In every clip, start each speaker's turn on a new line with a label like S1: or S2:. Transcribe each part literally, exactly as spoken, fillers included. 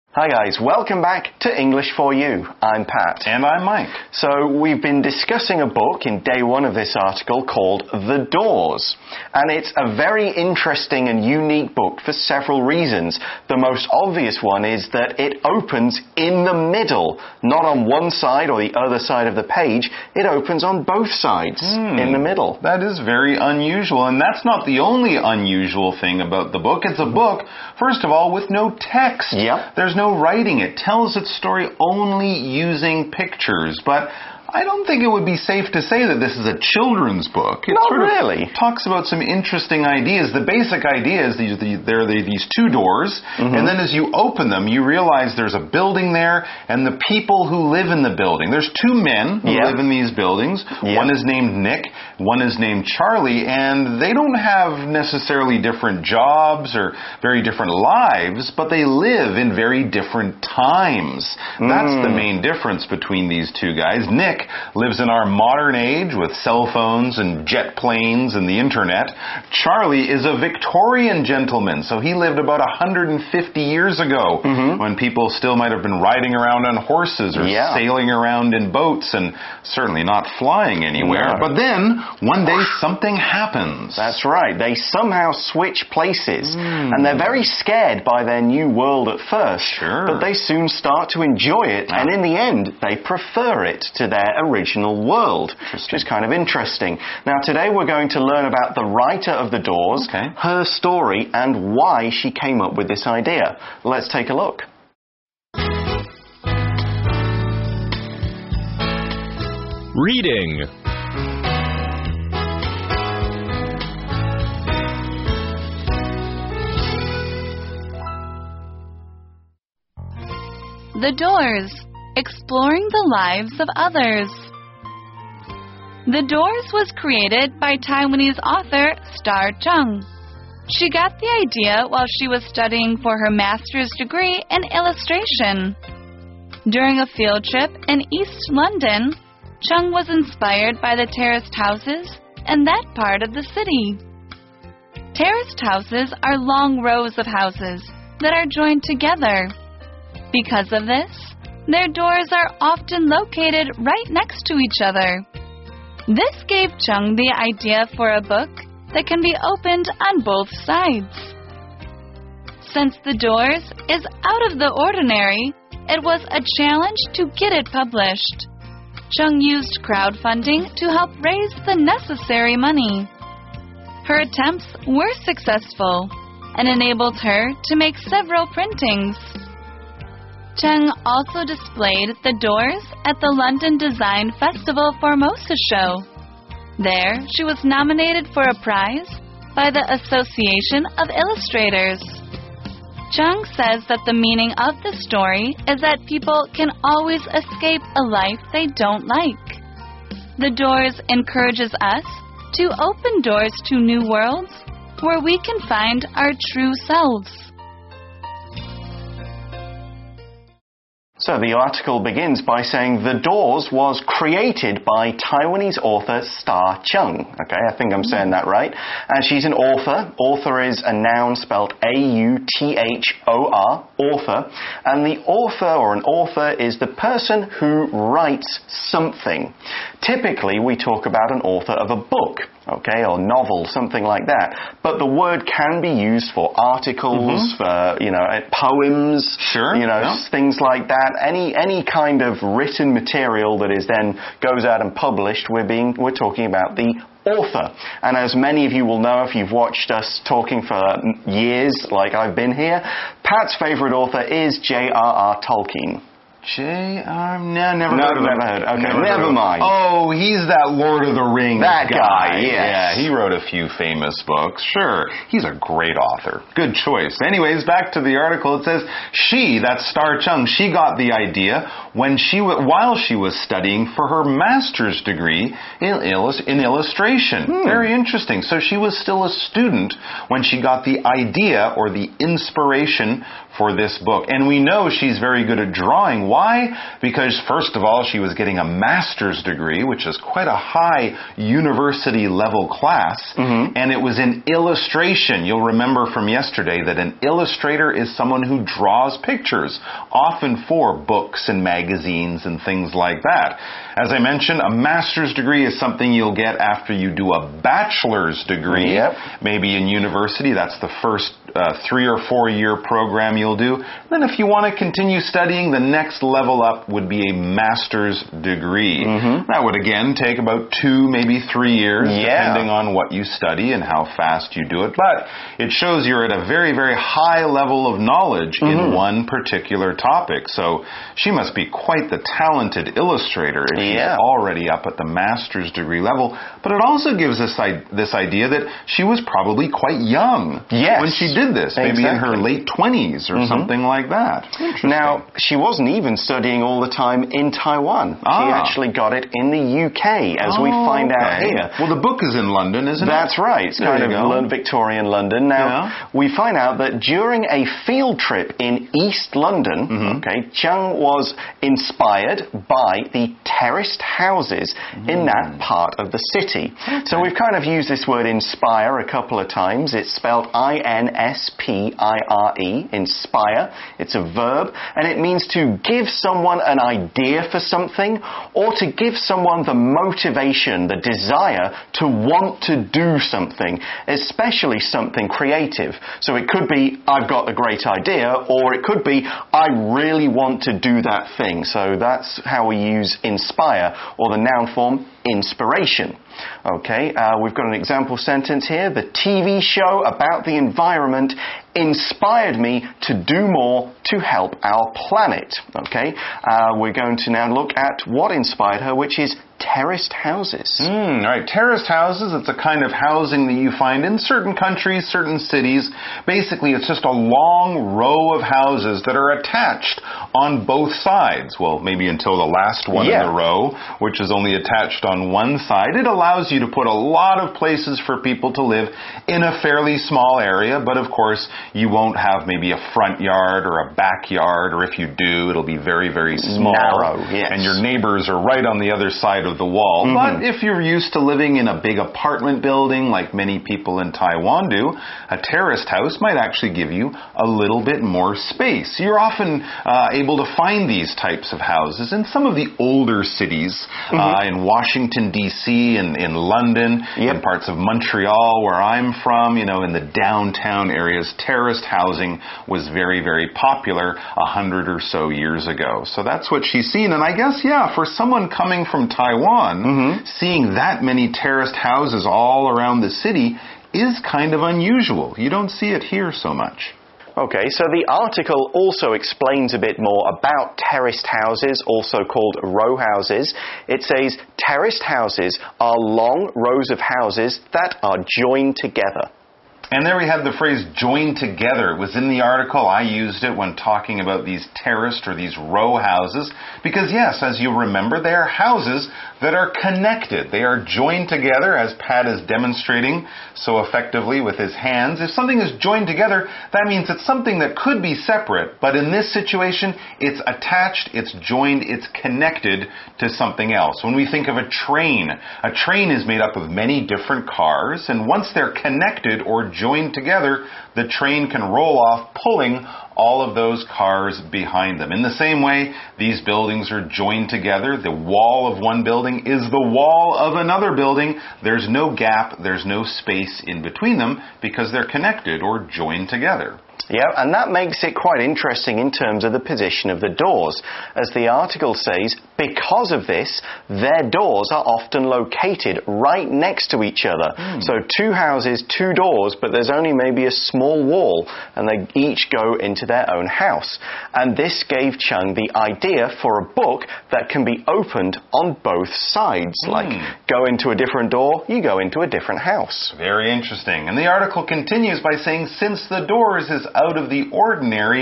S1: Hi guys, welcome back to English for You. I'm Pat.
S2: And I'm Mike.
S1: So we've been discussing a book in day one of this article called The Doors. And it's a very interesting and unique book for several reasons. The most obvious one is that it opens in the middle, not on one side or the other side of the page. It opens on both sides, mm, in the middle.
S2: That is very unusual, and that's not the only unusual thing about the book. It's a book, first of all, with no text.
S1: Yep.
S2: There's no writing. It tells its story only using pictures, but I don't think it would be safe to say that this is a children's book. It
S1: Not
S2: sort of
S1: really.
S2: talks about some interesting ideas. The basic idea is these, the, there are these two doors, mm-hmm. and then as you open them, you realize there's a building there, and the people who live in the building. There's two men who
S1: yep.
S2: live in these buildings.
S1: Yep.
S2: One is named Nick, one is named Charlie, and they don't have necessarily different jobs or very different lives, but they live in very different times. Mm. That's the main difference between these two guys. Nick lives in our modern age with cell phones and jet planes and the internet. Charlie is a Victorian gentleman, so he lived about one hundred fifty years ago, mm-hmm. when people still might have been riding around on horses or yeah. sailing around in boats and certainly not flying anywhere. No. But then, one day, something happens.
S1: That's right. They somehow switch places,
S2: mm.
S1: and they're very scared by their new world at first.
S2: Sure.
S1: But they soon start to enjoy it, ah. and in the end, they prefer it to their original world, which is kind of interesting. Now, today we're going to learn about the writer of The Doors,
S2: okay.
S1: her story, and why she came up with this idea. Let's take a look.
S3: Reading.
S4: The Doors, exploring the lives of others. The Doors was created by Taiwanese author Star Chung. She got the idea while she was studying for her master's degree in illustration. During a field trip in East London, Chung was inspired by the terraced houses in that part of the city. Terraced houses are long rows of houses that are joined together. Because of this, their doors are often located right next to each other. This gave Chung the idea for a book that can be opened on both sides. Since The Doors is out of the ordinary, it was a challenge to get it published. Chung used crowdfunding to help raise the necessary money. Her attempts were successful and enabled her to make several printings. Chung also displayed The Doors at the London Design Festival Formosa show. There, she was nominated for a prize by the Association of Illustrators. Chung says that the meaning of the story is that people can always escape a life they don't like. The Doors encourages us to open doors to new worlds where we can find our true selves.
S1: So the article begins by saying The Doors was created by Taiwanese author Star Chung. Okay, I think I'm saying that right. And she's an author. Author is a noun spelled A U T H O R, author. And the author or an author is the person who writes something. Typically, we talk about an author of a book, okay, or novel, something like that. But the word can be used for articles, mm-hmm. for, you know, poems,
S2: sure,
S1: you know,
S2: yeah.
S1: things like that. Any any kind of written material that is then goes out and published, we're being we're talking about the author. And as many of you will know if you've watched us talking for years, like I've been here, Pat's favorite author is J R R Tolkien.
S2: J R No, never
S1: no,
S2: heard of
S1: never
S2: him.
S1: heard. Okay,
S2: never
S1: never
S2: heard.
S1: mind.
S2: Oh, he's that Lord of the Rings
S1: that guy.
S2: guy.
S1: Yes.
S2: Yeah, he wrote a few famous books. Sure, he's a great author. Good choice. Anyways, back to the article. It says she, that's Star Chung, she got the idea when she while she was studying for her master's degree in, illus in illustration. Hmm. Very interesting. So she was still a student when she got the idea or the inspiration for this book. And we know she's very good at drawing. Why? Why? Because, first of all, she was getting a master's degree, which is quite a high university-level class, mm-hmm. and it was in illustration. You'll remember from yesterday that an illustrator is someone who draws pictures, often for books and magazines and things like that. As I mentioned, a master's degree is something you'll get after you do a bachelor's degree.
S1: Yep.
S2: Maybe in university, that's the first uh, three or four year program you'll do. Then if you want to continue studying, the next level up would be a master's degree. Mm-hmm. That would again take about two, maybe three years,
S1: yeah.
S2: depending on what you study and how fast you do it. But it shows you're at a very, very high level of knowledge mm-hmm. in one particular topic. So she must be quite the talented illustrator if
S1: yeah.
S2: she's already up at the master's degree level. But it also gives us this idea that she was probably quite young
S1: yes.
S2: when she did this, maybe
S1: exactly.
S2: in her late twenties or mm-hmm. something like that.
S1: Now, she wasn't even studying all the time in Taiwan.
S2: Ah.
S1: She actually got it in the U K, as
S2: oh,
S1: we find
S2: okay.
S1: out here.
S2: Well, the book is in London, isn't it?
S1: That's right. It's
S2: there
S1: kind of
S2: go.
S1: Victorian London. Now, yeah. we find out that during a field trip in East London, mm-hmm. okay, Chiang was inspired by the terraced houses mm. in that part of the city. Okay. So we've kind of used this word inspire a couple of times. It's spelled I N S P I R E, inspire. It's a verb, and it means to give someone an idea for something or to give someone the motivation, the desire to want to do something, especially something creative. So it could be, I've got a great idea, or it could be, I really want to do that thing. So that's how we use inspire, or the noun form, inspiration. Okay, uh, we've got an example sentence here. The T V show about the environment inspired me to do more to help our planet. Okay, uh, we're going to now look at what inspired her, which is terraced houses.
S2: Mm, right, terraced houses, it's a kind of housing that you find in certain countries, certain cities. Basically, it's just a long row of houses that are attached on both sides. Well, maybe until the last one
S1: yeah.
S2: in the row, which is only attached on one side. It allows you to put a lot of places for people to live in a fairly small area, but of course, you won't have maybe a front yard or a backyard, or if you do, it'll be very, very small.
S1: Narrow, yes.
S2: And your neighbors are right on the other side of the wall. Mm-hmm. But if you're used to living in a big apartment building, like many people in Taiwan do, a terraced house might actually give you a little bit more space. You're often uh, able to find these types of houses in some of the older cities, mm-hmm. uh, in Washington, D C, and in London, yep. in parts of Montreal, where I'm from, you know, in the downtown areas. Terraced housing was very, very popular a hundred or so years ago. So that's what she's seen. And I guess, yeah, for someone coming from Taiwan, mm-hmm. seeing that many terraced houses all around the city is kind of unusual. You don't see it here so much.
S1: Okay, so the article also explains a bit more about terraced houses, also called row houses. It says, terraced houses are long rows of houses that are joined together.
S2: And there we have the phrase joined together. It was in the article. I used it when talking about these terraced or these row houses. Because yes, as you remember, they are houses that are connected. They are joined together, as Pat is demonstrating so effectively with his hands. If something is joined together, that means it's something that could be separate. But in this situation, it's attached, it's joined, it's connected to something else. When we think of a train, a train is made up of many different cars. And once they're connected or joined together, the train can roll off, pulling all of those cars behind them. In the same way, these buildings are joined together. The wall of one building is the wall of another building. There's no gap, there's no space in between them because they're connected or joined together.
S1: Yeah, and that makes it quite interesting in terms of the position of the doors. As the article says, because of this, their doors are often located right next to each other. Mm. So two houses, two doors, but there's only maybe a small wall, and they each go into their own house. And this gave Chiang the idea for a book that can be opened on both sides. Mm. Like, go into a different door, you go into a different house.
S2: Very interesting. And the article continues by saying, since the doors is out of the ordinary,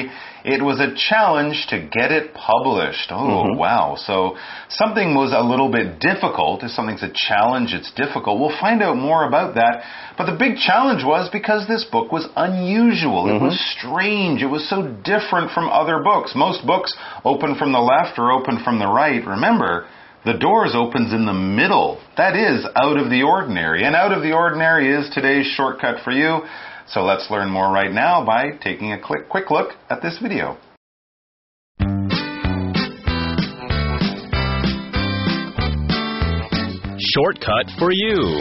S2: It was a challenge to get it published. Oh, mm-hmm. wow. So something was a little bit difficult. If something's a challenge, it's difficult. We'll find out more about that. But the big challenge was because this book was unusual. Mm-hmm. It was strange. It was so different from other books. Most books open from the left or open from the right. Remember, The Doors opens in the middle. That is out of the ordinary. And out of the ordinary is today's shortcut for you. So let's learn more right now by taking a quick, quick look at this video.
S3: Shortcut for you.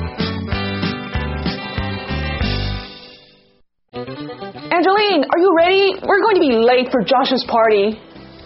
S5: Angeline, are you ready? We're going to be late for Josh's party.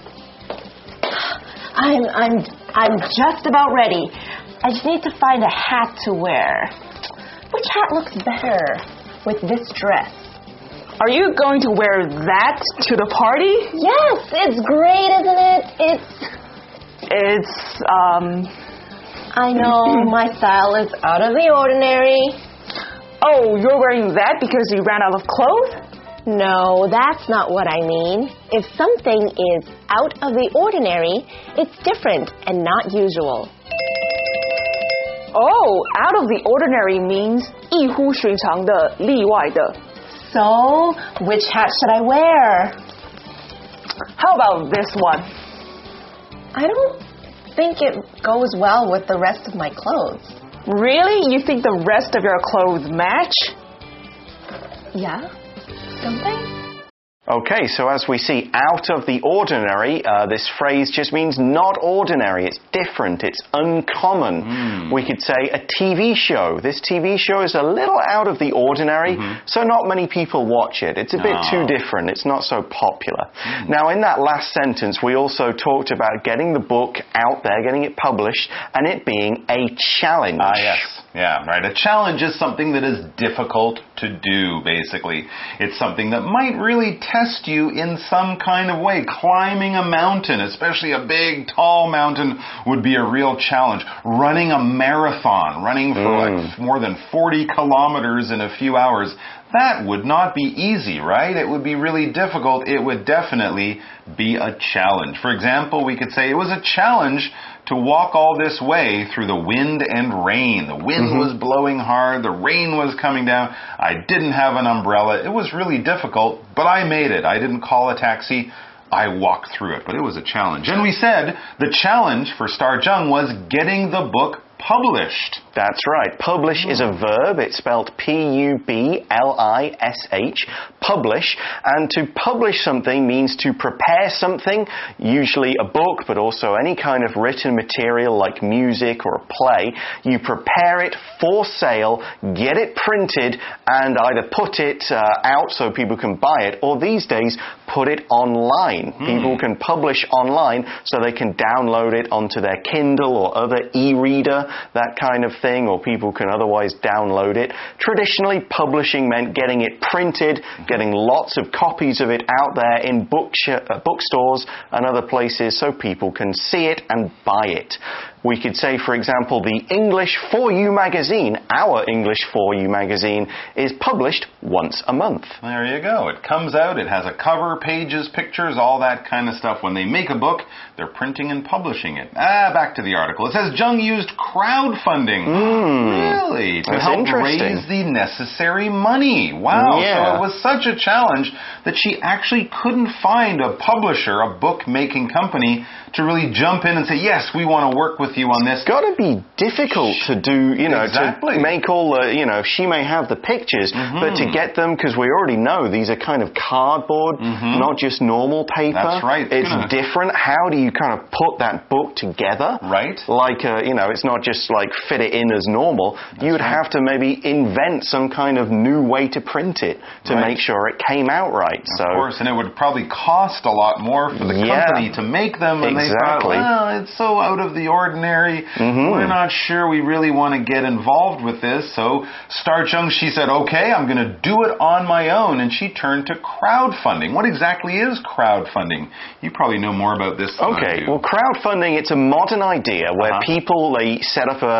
S6: I'm I'm I'm just about ready. I just need to find a hat to wear. Which hat looks better with this dress?
S5: Are you going to wear that to the party?
S6: Yes, it's great, isn't it? It's
S5: It's um
S6: I know my style is out of the ordinary.
S5: Oh, you're wearing that because you ran out of clothes?
S6: No, that's not what I mean. If something is out of the ordinary, it's different and not usual.
S5: Oh, out of the ordinary means 异乎寻常的,例外的.
S6: So, which hat should I wear?
S5: How about this one?
S6: I don't think it goes well with the rest of my clothes.
S5: Really? You think the rest of your clothes match?
S6: Yeah. Something?
S1: Okay, so as we see, out of the ordinary, uh, this phrase just means not ordinary. It's different. It's uncommon. Mm. We could say a T V show. This T V show is a little out of the ordinary, mm-hmm. so not many people watch it. It's a bit oh. too different. It's not so popular. Mm. Now, in that last sentence, we also talked about getting the book out there, getting it published, and it being a challenge.
S2: Ah, yes. Yeah, right. A challenge is something that is difficult to do, basically. It's something that might really test you in some kind of way. Climbing a mountain, especially a big, tall mountain, would be a real challenge. Running a marathon, running for mm. like more than forty kilometers in a few hours, that would not be easy, right? It would be really difficult. It would definitely be a challenge. For example, we could say it was a challenge to walk all this way through the wind and rain. The wind mm-hmm. was blowing hard. The rain was coming down. I didn't have an umbrella. It was really difficult, but I made it. I didn't call a taxi. I walked through it, but it was a challenge. And we said the challenge for Star Jung was getting the book published.
S1: That's right. Publish mm. is a verb. It's spelled P U B L I S H. Publish. And to publish something means to prepare something, usually a book, but also any kind of written material like music or a play. You prepare it for sale, get it printed, and either put it uh, out so people can buy it, or these days, put it online. Mm. People can publish online so they can download it onto their Kindle or other e-reader, that kind of thing, or people can otherwise download it. Traditionally, publishing meant getting it printed, getting lots of copies of it out there in book sh- uh, bookstores and other places so people can see it and buy it. We could say, for example, the English for You magazine, our English for You magazine, is published once a month.
S2: There you go. It comes out, it has a cover, pages, pictures, all that kind of stuff. When they make a book, they're printing and publishing it. Ah, back to the article. It says Jung used crowdfunding.
S1: Mm,
S2: really? To
S1: that's
S2: help
S1: interesting.
S2: raise the necessary money. Wow.
S1: Yeah.
S2: So it was such a challenge that she actually couldn't find a publisher, a book-making company, to really jump in and say, yes, we want to work with you on this.
S1: It's got to be difficult to do, you know,
S2: exactly.
S1: to make all the, you know, she may have the pictures, mm-hmm. but to get them, because we already know these are kind of cardboard, mm-hmm. not just normal paper.
S2: That's right.
S1: It's
S2: gonna...
S1: different. How do you kind of put that book together?
S2: Right.
S1: Like, uh, you know, it's not just like fit it in as normal. That's you would right. have to maybe invent some kind of new way to print it to right. make sure it came out right.
S2: Of
S1: so,
S2: course, and it would probably cost a lot more for the
S1: yeah,
S2: company to make them. And
S1: exactly.
S2: they thought, well, it's so out of the ordinary. Mm-hmm. We're not sure we really want to get involved with this. So Star Jung, she said, okay, I'm going to do it on my own. And she turned to crowdfunding. What exactly is crowdfunding? You probably know more about this than
S1: okay,
S2: I do.
S1: Well, crowdfunding, it's a modern idea where
S2: uh-huh.
S1: people, they set up a,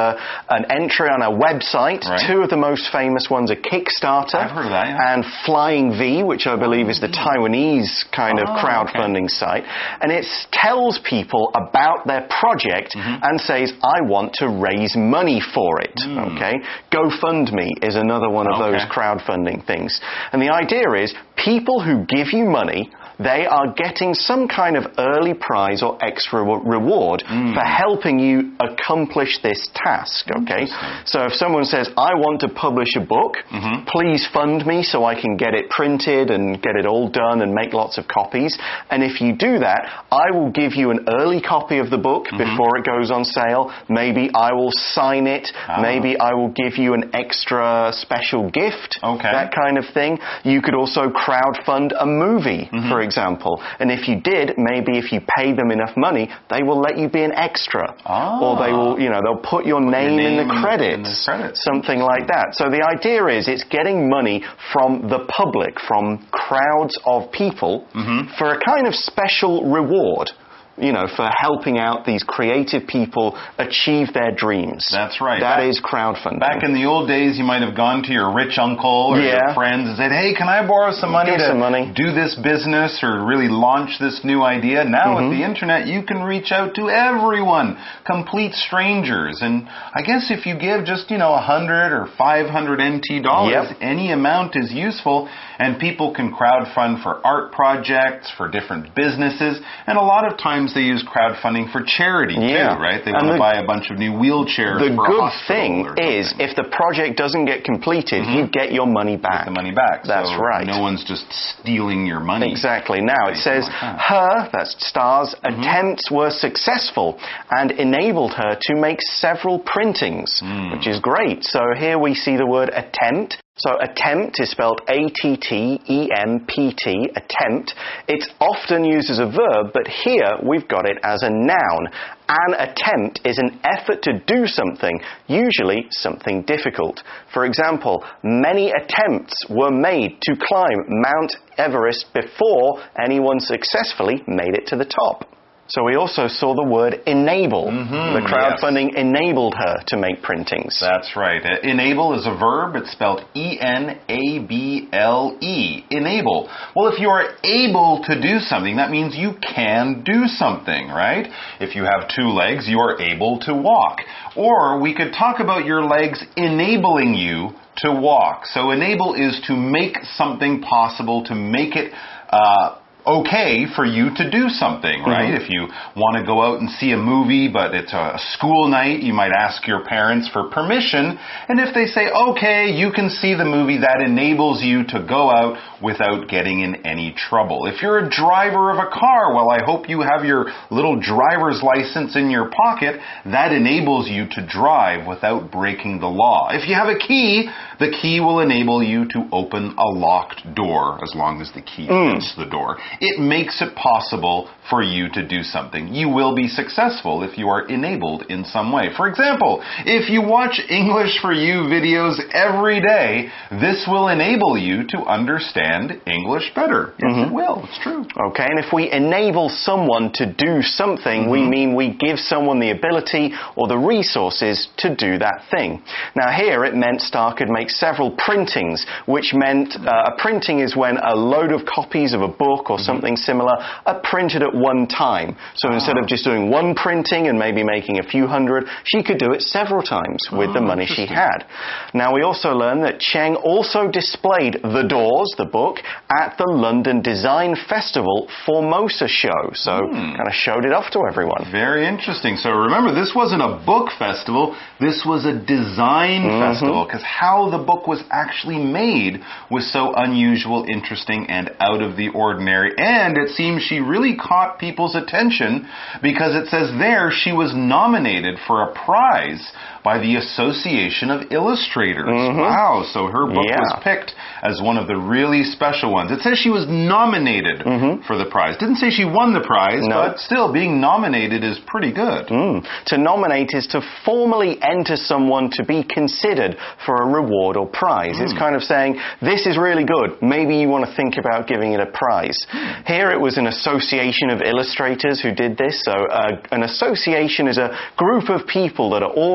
S1: an entry on a website.
S2: Right.
S1: Two of the most famous ones are Kickstarter.
S2: I've heard of that, yeah.
S1: And Flying V, which I believe is the Taiwanese kind of
S2: Oh,
S1: crowdfunding
S2: okay.
S1: site. And it tells people about their project
S2: Mm-hmm.
S1: and says, I want to raise money for it.
S2: Mm.
S1: Okay? GoFundMe is another one of
S2: Okay.
S1: those crowdfunding things. And the idea is people who give you money, they are getting some kind of early prize or extra re- reward
S2: Mm.
S1: for helping you accomplish this task, okay?
S2: Interesting.
S1: So if someone says, I want to publish a book,
S2: Mm-hmm.
S1: please fund me so I can get it printed and get it all done and make lots of copies. And if you do that, I will give you an early copy of the book
S2: Mm-hmm.
S1: before it goes on sale. Maybe I will sign it.
S2: Ah.
S1: Maybe I will give you an extra special gift.
S2: Okay.
S1: That kind of thing. You could also crowdfund a movie,
S2: Mm-hmm.
S1: for example. And if you did, maybe if you pay them enough money, they will let you be an extra.
S2: Ah.
S1: Or they will, you know, they'll put your name,
S2: name
S1: in,
S2: in
S1: the
S2: the-
S1: credits,
S2: in the credits.
S1: something like that. So the idea is it's getting money from the public, from crowds of people,
S2: Mm-hmm.
S1: for a kind of special reward. You know, for helping out these creative people achieve their dreams.
S2: That's right.
S1: That
S2: Back-
S1: is crowdfunding.
S2: Back in the old days, you might have gone to your rich uncle or
S1: Yeah.
S2: your friends and said, hey, can I borrow some money
S1: Give
S2: to
S1: some money.
S2: do this business or really launch this new idea? Now
S1: Mm-hmm.
S2: with the internet, you can reach out to everyone, complete strangers. And I guess if you give just, you know, one hundred or five hundred N T dollars,
S1: Yep.
S2: any amount is useful, and people can crowdfund for art projects, for different businesses, and a lot of times they use crowdfunding for charity
S1: Yeah.
S2: too, right? They
S1: And
S2: want to
S1: the-
S2: buy a bunch of new wheelchairs
S1: The
S2: for a
S1: good
S2: hospital
S1: thing
S2: or
S1: is,
S2: something.
S1: if the project doesn't get completed, you get your money back.
S2: Get the money back.
S1: That's
S2: so
S1: right.
S2: No one's just stealing your money.
S1: Exactly. Now it
S2: Anything
S1: says
S2: like that.
S1: her, that's Star's,
S2: Mm-hmm.
S1: attempts were successful and enabled her to make several printings,
S2: Mm.
S1: which is great. So here we see the word attempt. So attempt is spelled A T T E M P T, attempt. It's often used as a verb, but here we've got it as a noun. An attempt is an effort to do something, usually something difficult. For example, many attempts were made to climb Mount Everest before anyone successfully made it to the top. So we also saw the word enable.
S2: Mm-hmm,
S1: the crowdfunding enabled her to make printings.
S2: That's right. Uh, enable is a verb. It's spelled E N A B L E. Enable. Well, if you are able to do something, that means you can do something, right? If you have two legs, you are able to walk. Or we could talk about your legs enabling you to walk. So enable is to make something possible, to make it uh, okay for you to do something, right?
S1: Mm-hmm.
S2: If you want to go out and see a movie, but it's a school night, you might ask your parents for permission. And if they say, okay, you can see the movie, that enables you to go out without getting in any trouble. If you're a driver of a car, well, I hope you have your little driver's license in your pocket. That enables you to drive without breaking the law. If you have a key, the key will enable you to open a locked door, as long as the key fits the door. It makes it possible for you to do something. You will be successful if you are enabled in some way. For example, if you watch English for You videos every day, this will enable you to understand English better. Yes, it will. It's true.
S1: Okay, and if we enable someone to do something, we mean we give someone the ability or the resources to do that thing. Now here it meant Star could make several printings, which meant uh, a printing is when a load of copies of a book or something similar are printed at one time. So instead of just doing one printing and maybe making a few hundred, she could do it several times with the money she had. Now we also learned that Cheng also displayed The Doors, the book, at the London Design Festival Formosa show. So kind of showed it off to everyone.
S2: Very interesting. So remember, this wasn't a book festival. This was a design festival, because how the book was actually made was so unusual, interesting, and out of the ordinary. And it seems she really caught people's attention, because it says there she was nominated for a prize by the Association of Illustrators. Wow, so her book
S1: Yeah.
S2: was picked as one of the really special ones. It says she was nominated for the prize. Didn't say she won the prize,
S1: No.
S2: but still, being nominated is pretty good.
S1: Mm. To nominate is to formally enter someone to be considered for a reward or prize. It's kind of saying, this is really good. Maybe you want to think about giving it a prize. Here it was an association of illustrators who did this. So uh, an association is a group of people that are organized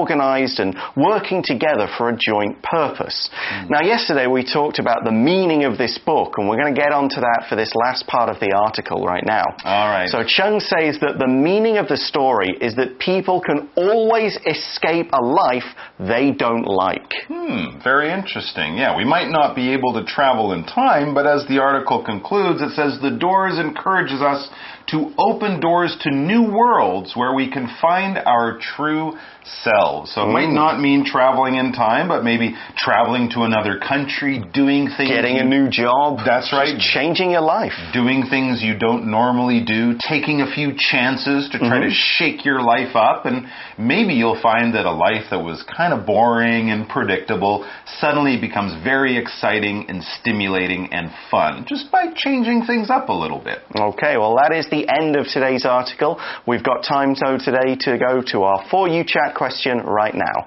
S1: organised and working together for a joint purpose. Mm. Now, yesterday we talked about the meaning of this book, and we're going to get onto that for this last part of the article right now.
S2: All right.
S1: So Chung says that the meaning of the story is that people can always escape a life they don't like.
S2: Hmm, very interesting. Yeah, we might not be able to travel in time, but as the article concludes, it says the Doors encourages us to open doors to new worlds where we can find our true selves. So it might not mean traveling in time, but maybe traveling to another country, doing things...
S1: Getting
S2: you,
S1: a new job.
S2: That's right.
S1: Changing your life.
S2: Doing things you don't normally do, taking a few chances to try mm-hmm. to shake your life up, and maybe you'll find that a life that was kind of boring and predictable suddenly becomes very exciting and stimulating and fun, just by changing things up a little bit.
S1: Okay, well that is the end of today's article. We've got time, though, today to go to our For You Chat question right now.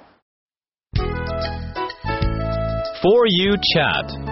S3: For You Chat.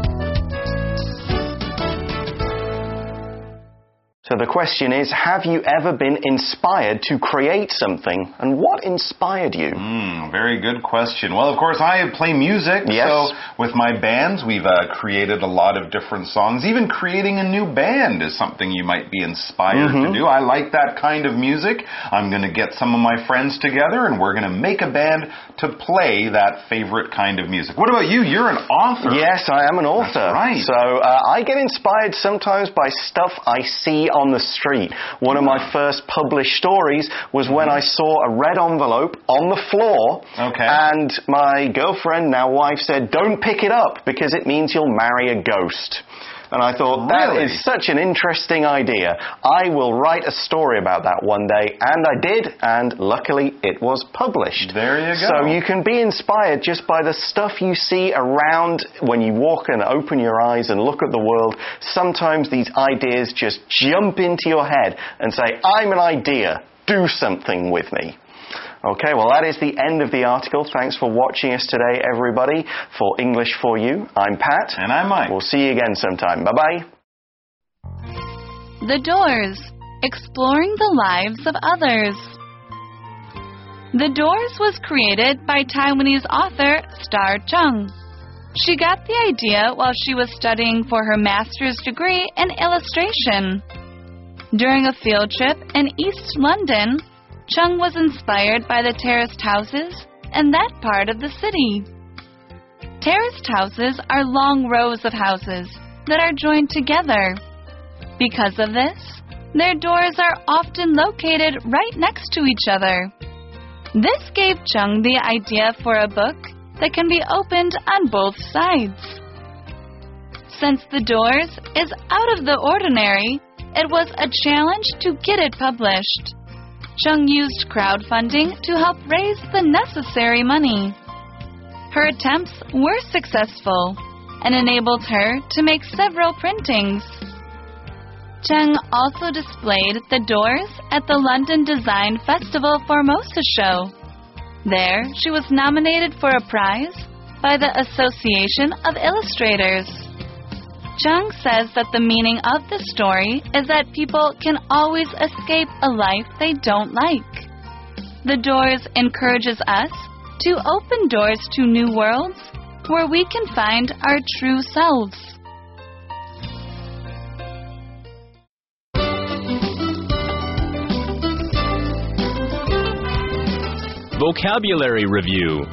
S1: So the question is, have you ever been inspired to create something, and what inspired you?
S2: Mm, very good question. Well, of course, I play music,
S1: yes.
S2: so with my bands, we've uh, created a lot of different songs. Even creating a new band is something you might be inspired mm-hmm. to do. I like that kind of music. I'm going to get some of my friends together, and we're going to make a band to play that favorite kind of music. What about you? You're an author.
S1: Yes, I am an author.
S2: That's right.
S1: So uh, I get inspired sometimes by stuff I see on the street. One of my first published stories was when I saw a red envelope on the floor,
S2: okay.
S1: and my girlfriend, now wife, said, "Don't pick it up because it means you'll marry a ghost." And I thought, that
S2: really?
S1: is such an interesting idea. I will write a story about that one day, and I did, and luckily it was published.
S2: There you go.
S1: So you can be inspired just by the stuff you see around when you walk and open your eyes and look at the world. Sometimes these ideas just jump into your head and say, "I'm an idea, do something with me." Okay, well that is the end of the article. Thanks for watching us today, everybody. For English for You, I'm Pat.
S2: And I'm Mike.
S1: We'll see you again sometime. Bye-bye.
S4: The Doors, exploring the lives of others. The Doors was created by Taiwanese author Star Chung. She got the idea while she was studying for her master's degree in illustration. During a field trip in East London, Chung was inspired by the terraced houses in that part of the city. Terraced houses are long rows of houses that are joined together. Because of this, their doors are often located right next to each other. This gave Chung the idea for a book that can be opened on both sides. Since The Doors is out of the ordinary, it was a challenge to get it published. Chung used crowdfunding to help raise the necessary money. Her attempts were successful and enabled her to make several printings. Chung also displayed The Doors at the London Design Festival Formosa show. There, she was nominated for a prize by the Association of Illustrators. Chung says that the meaning of the story is that people can always escape a life they don't like. The Doors encourages us to open doors to new worlds where we can find our true selves.
S3: Vocabulary Review.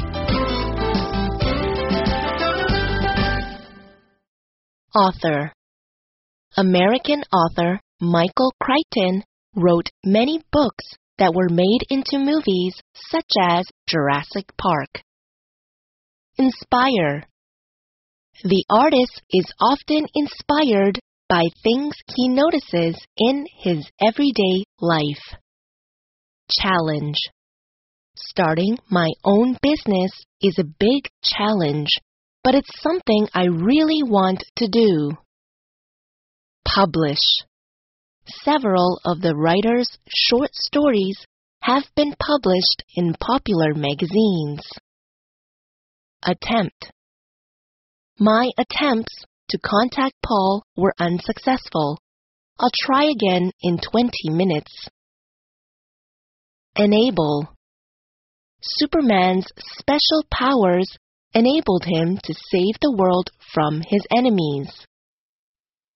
S6: Author. American author Michael Crichton wrote many books that were made into movies such as Jurassic Park. Inspire. The artist is often inspired by things he notices in his everyday life. Challenge. Starting my own business is a big challenge, but it's something I really want to do. Publish. Several of the writer's short stories have been published in popular magazines. Attempt. My attempts to contact Paul were unsuccessful. I'll try again in twenty minutes. Enable. Superman's special powers enabled him to save the world from his enemies.